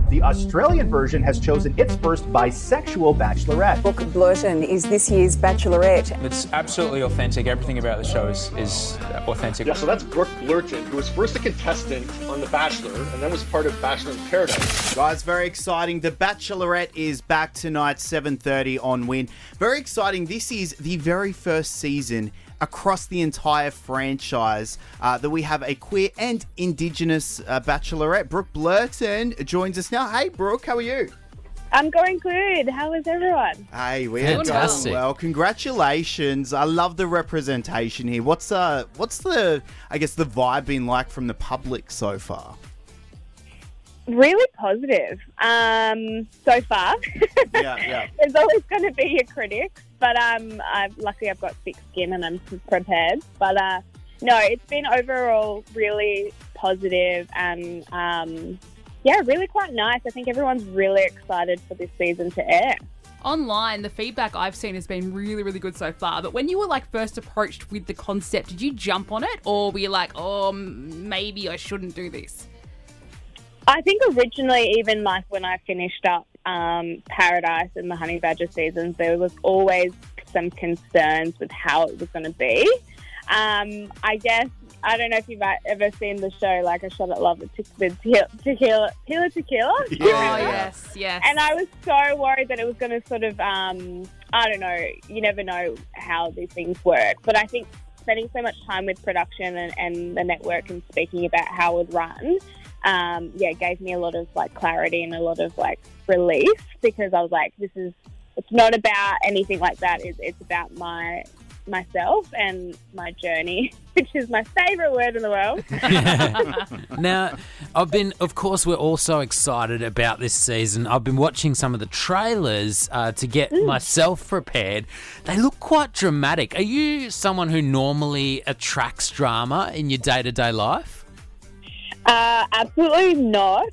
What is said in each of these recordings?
The Australian version has chosen its first bisexual bachelorette. Brooke Blurton is this year's Bachelorette. It's absolutely authentic. Everything about the show is authentic. Yeah, so that's Brooke Blurton, who was first a contestant on The Bachelor and then was part of Bachelor in Paradise. Guys, very exciting. The Bachelorette is back tonight, 7:30 on Win. Very exciting. This is the very first season across the entire franchise that we have a queer and Indigenous Bachelorette. Brooke Blurton joins us now. Hey, Brooke, how are you? I'm going good. How is everyone? Hey, we're going well. Congratulations. I love the representation here. What's the I guess the vibe been like from the public so far? Really positive. So far. Yeah. There's always going to be a critic, but luckily I've got thick skin and I'm prepared. But no, it's been overall really positive and really quite nice. I think everyone's really excited for this season to air. Online, the feedback I've seen has been really, really good so far. But when you were first approached with the concept, did you jump on it, or were you like, oh, maybe I shouldn't do this? I think originally, even when I finished up Paradise and the Honey Badger seasons, there was always some concerns with how it was going to be. I guess, I don't know if you've ever seen the show, Like a Shot at Love with Tequila. Yeah. Oh, yes. And I was so worried that it was going to sort of, I don't know, you never know how these things work. But I think spending so much time with production and the network and speaking about how it would run, gave me a lot of clarity and a lot of relief, because I was like, it's not about anything like that. It's about myself and my journey, which is my favourite word in the world. Now, of course, we're also excited about this season. I've been watching some of the trailers to get myself prepared. They look quite dramatic. Are you someone who normally attracts drama in your day-to-day life? Absolutely not.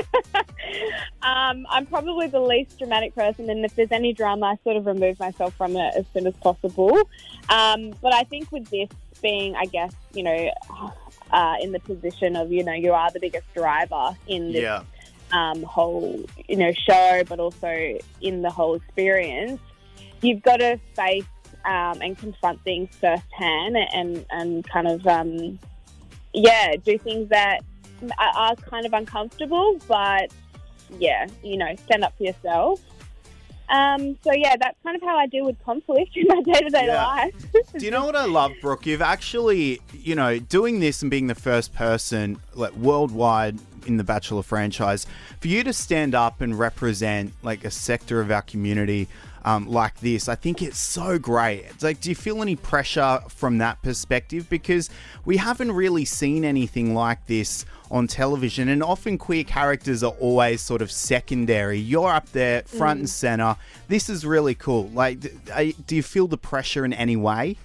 I'm probably the least dramatic person, and if there's any drama, I sort of remove myself from it as soon as possible. But I think with this being, I guess, in the position of, you are the biggest driver in this whole, show, but also in the whole experience, you've got to face and confront things firsthand and kind of, do things that are kind of uncomfortable, but stand up for yourself. That's kind of how I deal with conflict in my day-to-day life. Do you know what I love, Brooke? You've actually, doing this and being the first person worldwide in the Bachelor franchise, for you to stand up and represent a sector of our community like this, I think it's so great. It's do you feel any pressure from that perspective? Because we haven't really seen anything like this on television, and often queer characters are always sort of secondary. You're up there front and center. This is really cool. Do you feel the pressure in any way?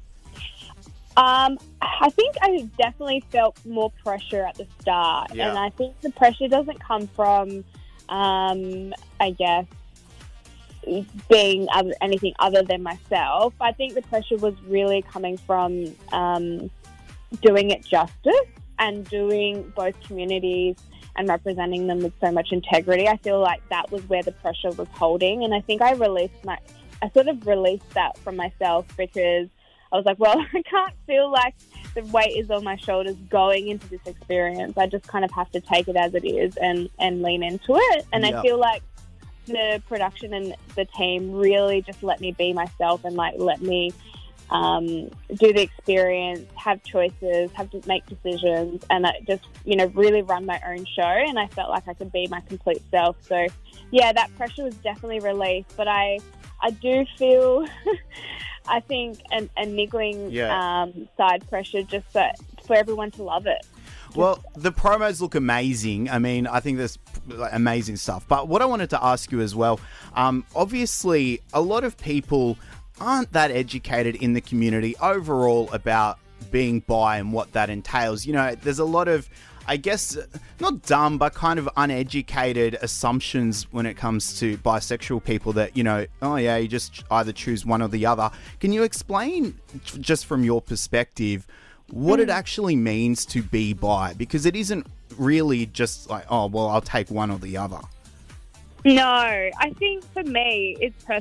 I think I definitely felt more pressure at the start, and I think the pressure doesn't come from, I guess, being anything other than myself. I think the pressure was really coming from doing it justice and doing both communities and representing them with so much integrity. I feel like that was where the pressure was holding, and I think I sort of released that from myself, because I was like, well, I can't feel like the weight is on my shoulders going into this experience. I just kind of have to take it as it is and lean into it. And I feel like the production and the team really just let me be myself and let me do the experience, have choices, have to make decisions, and just really run my own show. And I felt like I could be my complete self. So that pressure was definitely released, but I do feel I think a niggling side pressure just for everyone to love it. Well, the promos look amazing. I mean, I think there's amazing stuff. But what I wanted to ask you as well, obviously a lot of people aren't that educated in the community overall about being bi and what that entails. There's a lot of, I guess, not dumb, but kind of uneducated assumptions when it comes to bisexual people that, you just either choose one or the other. Can you explain, just from your perspective, what it actually means to be bi? Because it isn't really just like, oh, well, I'll take one or the other? No, I think for me,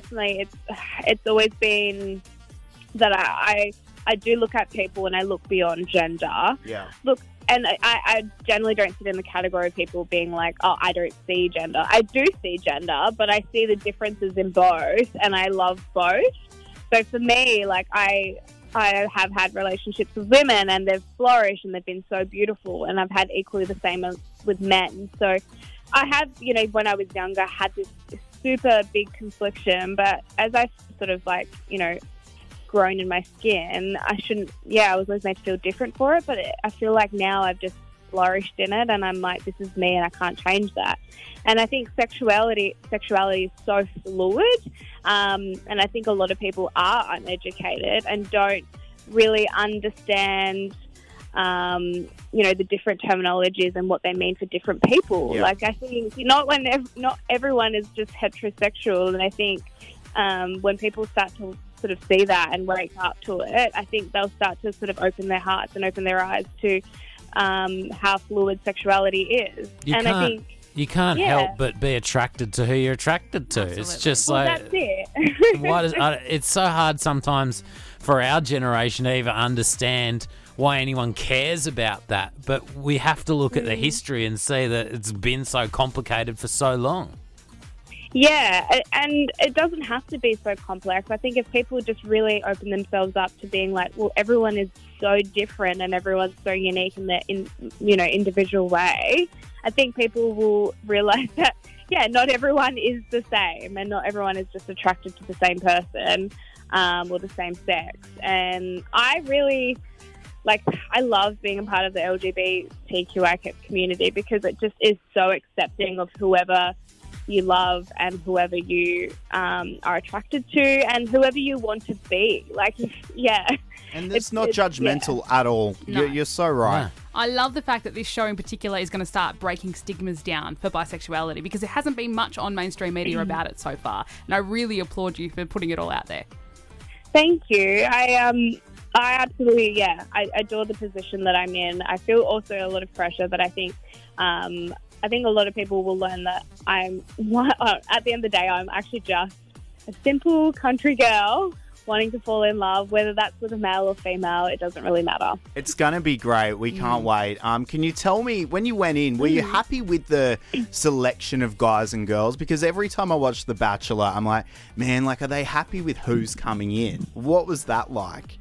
it's always been that I do look at people and I look beyond gender. Yeah. Look, and I generally don't sit in the category of people being like, oh, I don't see gender. I do see gender, but I see the differences in both, and I love both. So for me, like, I have had relationships with women, and they've flourished, and they've been so beautiful, and I've had equally the same with men. So I have, when I was younger, had this super big confliction, but as I sort of grown in my skin, I was always made to feel different for it, but I feel like now I've just flourished in it, and I'm like, this is me, and I can't change that. And I think sexuality is so fluid, and I think a lot of people are uneducated and don't really understand the different terminologies and what they mean for different people. Yeah. Like, I think not everyone is just heterosexual, and I think when people start to sort of see that and wake up to it, I think they'll start to sort of open their hearts and open their eyes to how fluid sexuality is. You can't help but be attracted to who you're attracted to. Absolutely. It's just that's it. it's so hard sometimes for our generation to even understand why anyone cares about that. But we have to look at the history and see that it's been so complicated for so long. Yeah, and it doesn't have to be so complex. I think if people just really open themselves up to being like, well, everyone is so different and everyone's so unique in their individual way, I think people will realise that, not everyone is the same, and not everyone is just attracted to the same person or the same sex. And I really, I love being a part of the LGBTQI community because it just is so accepting of whoever you love and whoever you are attracted to and whoever you want to be. And it's not judgmental at all. No. You're so right. No. I love the fact that this show in particular is going to start breaking stigmas down for bisexuality, because there hasn't been much on mainstream media about it so far. And I really applaud you for putting it all out there. Thank you. I absolutely, I adore the position that I'm in. I feel also a lot of pressure, but I think a lot of people will learn that at the end of the day, I'm actually just a simple country girl wanting to fall in love, whether that's with a male or female, it doesn't really matter. It's going to be great. We can't wait. Can you tell me, when you went in, were you happy with the selection of guys and girls? Because every time I watch The Bachelor, I'm like, man, are they happy with who's coming in? What was that like?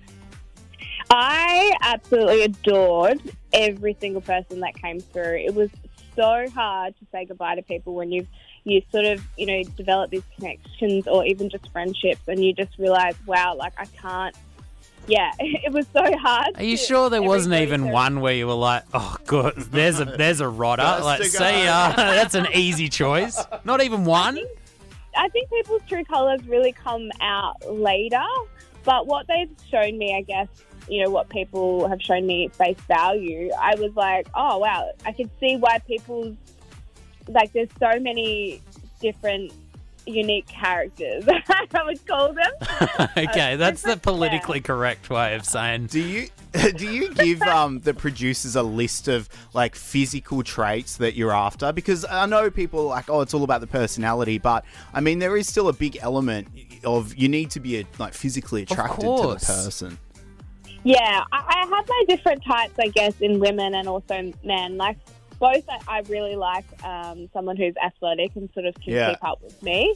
I absolutely adored every single person that came through. It was so hard to say goodbye to people when you sort of, develop these connections or even just friendships, and you just realize, wow, I can't. Yeah, it was so hard. Are you sure there wasn't even one where you were like, oh, good, there's a rodder. See ya. That's an easy choice. Not even one? I think people's true colours really come out later, but what they've shown me, I guess, what people have shown me face value, I was like, oh, wow, I could see why people's, there's so many different unique characters, I would call them. Okay, that's the politically correct way of saying. Do you give the producers a list of physical traits that you're after? Because I know people are it's all about the personality, but I mean there is still a big element of you need to be physically attracted to the person. Yeah, I have my different types, I guess, in women and also men. Both, I really like someone who's athletic and sort of can keep up with me.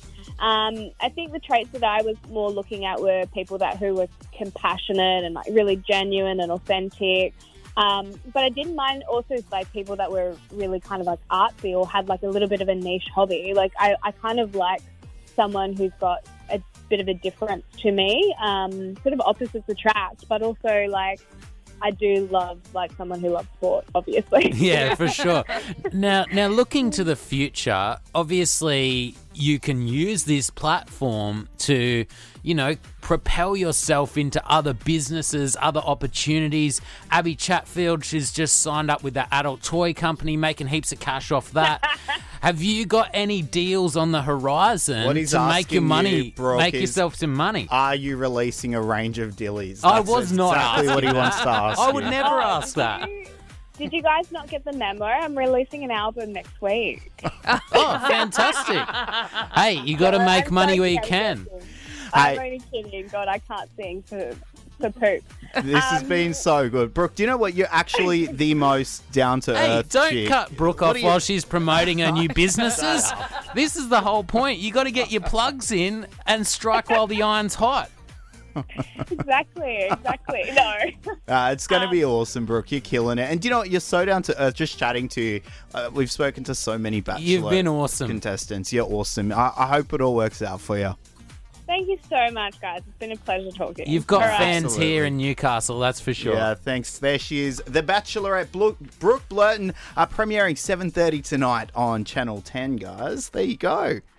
I think the traits that I was more looking at were people who were compassionate and really genuine and authentic. But I didn't mind also people that were really kind of artsy or had a little bit of a niche hobby. I kind of like someone who's got a bit of a difference to me. Sort of opposites attract, but also I do love someone who loves sport, obviously. Yeah, for sure. Now looking to the future, obviously you can use this platform to, propel yourself into other businesses, other opportunities. Abby Chatfield, she's just signed up with the adult toy company, making heaps of cash off that. Have you got any deals on the horizon to make your money, make yourself some money? Are you releasing a range of dillies? I was not exactly what he wants to ask. I would never ask that. Did you guys not get the memo? I'm releasing an album next week. Oh, fantastic. Hey, you got to make I'm money so where you can. I'm only kidding. God, I can't sing for poop. This has been so good. Brooke, do you know what? You're actually the most down-to-earth Hey, don't chick. cut Brooke What off do you- while she's promoting her new businesses. This is the whole point. You got to get your plugs in and strike while the iron's hot. Exactly. No. It's going to be awesome, Brooke. You're killing it. And do you know what? You're so down to earth just chatting to you. We've spoken to so many Bachelor You've been awesome. contestants. You're awesome. I hope it all works out for you. Thank you so much, guys. It's been a pleasure talking. You've got All right. fans Absolutely. here in Newcastle, that's for sure. Yeah, thanks. There she is. The Bachelorette, Brooke Blurton, premiering 7:30 tonight on Channel 10, guys. There you go.